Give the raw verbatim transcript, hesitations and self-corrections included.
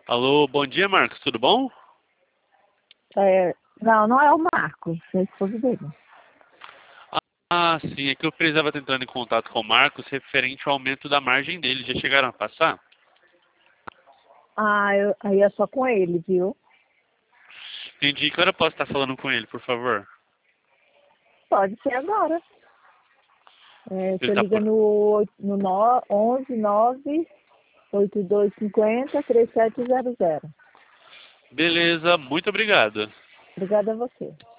Alô, bom dia, Marcos, tudo bom? É, não, não é o Marcos, é a esposa dele. Ah, sim, é que eu precisava estar entrando em contato com o Marcos referente ao aumento da margem dele. Já chegaram a passar? Ah, eu, aí é só com ele, viu? Entendi. Que hora eu posso estar falando com ele, por favor? Pode ser agora. É, Ele você tá liga por... no, oito- no no- onze nove oito dois cinco zero três sete zero zero. Beleza, muito obrigado. Obrigada a você.